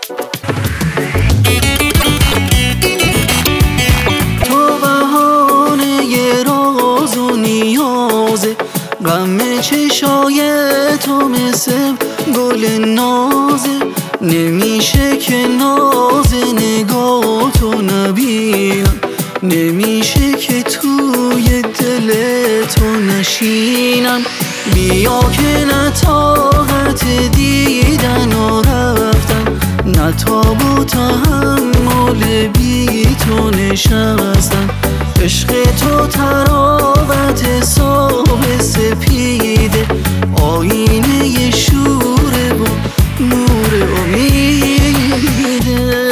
تو بهانه ی راز و نیازه، غم چشای تو مثل گل نازه، نمیشه که ناز نگاه تو نبینم، نمیشه که توی دل تو نشینم. بیا که نه طاقت دیدن و رفتن، نه تاب و تحمل بی تو نشستن. عشق تو تراوت صبح سپیده، آینه ی شوره و نور امیده.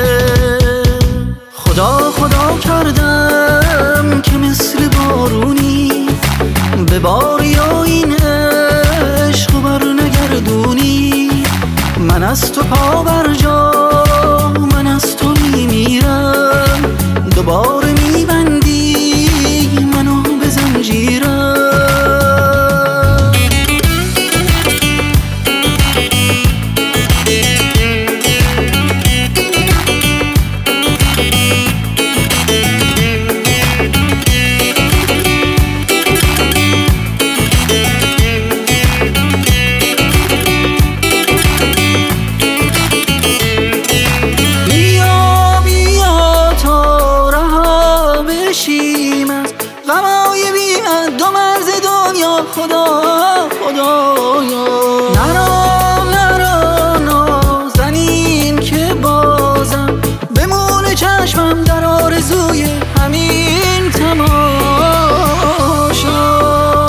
خدا خدا کردم که مثل بارونی بباری یا این عشق و بر نگردونی. من از تو پا بر جا، من از تو میمیرم، دوباره میبندی منو به زنجیرم. خدا خدایا نرا نازنین که بازم بمونه چشمم در آرزوی همین تماشا.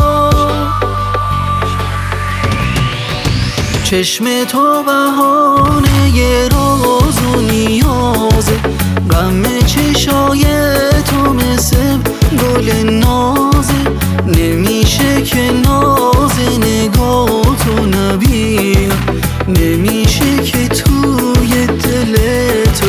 چشم تو بهانه ی راز و نیازه، غم چشای تو مثل گل نازه، نمیشه که ناز نگاه تو نبینم، نمیشه که توی دل تو.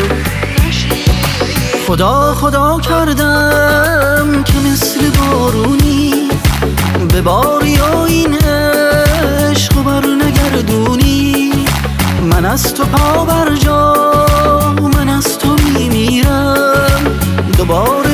خدا خدا کردم که مثل بارونی بباری یا این عشق و بر نگردونی. من از تو پا بر جا، من از تو میمیرم، دوباره